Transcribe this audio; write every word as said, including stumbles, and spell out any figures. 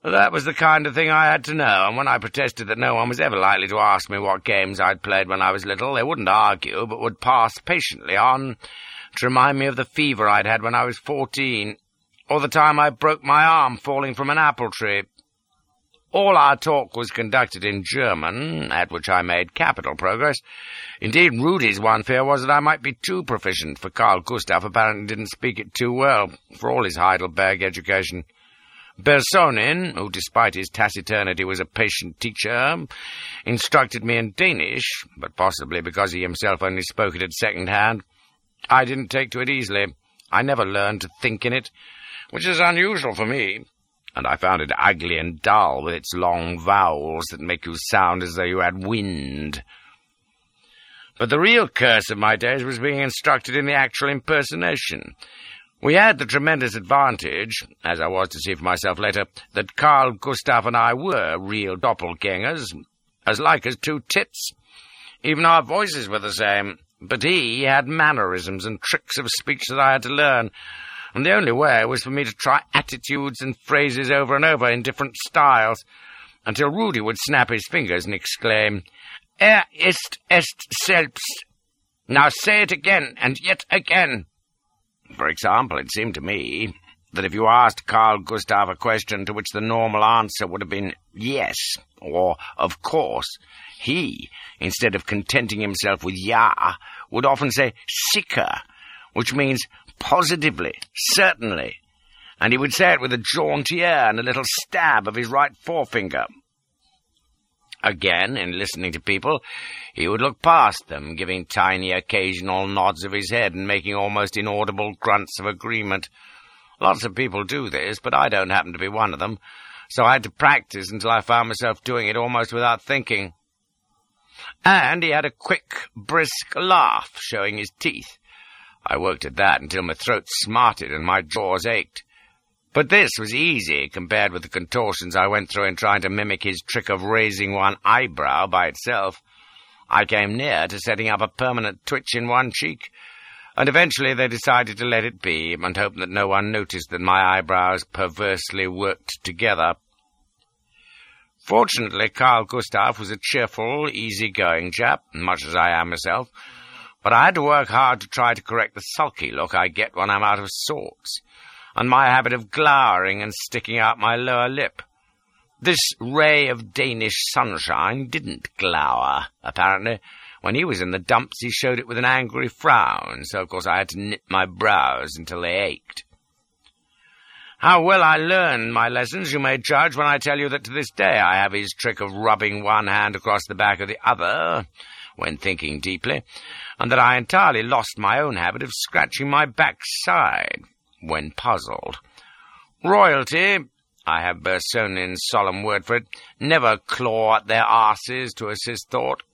That was the kind of thing I had to know, and when I protested that no one was ever likely to ask me what games I'd played when I was little, they wouldn't argue, but would pass patiently on to remind me of the fever I'd had when I was fourteen, or the time I broke my arm falling from an apple tree. All our talk was conducted in German, at which I made capital progress. Indeed, Rudy's one fear was that I might be too proficient, for Carl Gustav apparently didn't speak it too well, for all his Heidelberg education. Bersonin, who despite his taciturnity was a patient teacher, instructed me in Danish, but possibly because he himself only spoke it at second hand. I didn't take to it easily. I never learned to think in it, which is unusual for me, and I found it ugly and dull with its long vowels that make you sound as though you had wind. But the real curse of my days was being instructed in the actual impersonation. We had the tremendous advantage, as I was to see for myself later, that Carl Gustav and I were real doppelgangers, as like as two tits. Even our voices were the same, but he had mannerisms and tricks of speech that I had to learn, and the only way was for me to try attitudes and phrases over and over in different styles, until Rudy would snap his fingers and exclaim, "Er ist es selbst. Now say it again, and yet again." For example, it seemed to me that if you asked Carl Gustav a question to which the normal answer would have been yes, or of course, he, instead of contenting himself with ja, would often say sicher, which means positively, certainly, and he would say it with a jaunty air and a little stab of his right forefinger. Again, in listening to people, he would look past them, giving tiny occasional nods of his head and making almost inaudible grunts of agreement. Lots of people do this, but I don't happen to be one of them, so I had to practice until I found myself doing it almost without thinking. And he had a quick, brisk laugh, showing his teeth. I worked at that until my throat smarted and my jaws ached. But this was easy compared with the contortions I went through in trying to mimic his trick of raising one eyebrow by itself. I came near to setting up a permanent twitch in one cheek, and eventually they decided to let it be and hope that no one noticed that my eyebrows perversely worked together. Fortunately, Carl Gustav was a cheerful, easy-going chap, much as I am myself, but I had to work hard to try to correct the sulky look I get when I'm out of sorts, and my habit of glowering and sticking out my lower lip. This ray of Danish sunshine didn't glower, apparently. When he was in the dumps, he showed it with an angry frown, so of course I had to knit my brows until they ached. How well I learned my lessons you may judge when I tell you that to this day I have his trick of rubbing one hand across the back of the other, when thinking deeply, and that I entirely lost my own habit of scratching my backside when puzzled. Royalty, I have Bersonin's solemn word for it, never claw at their arses to assist thought.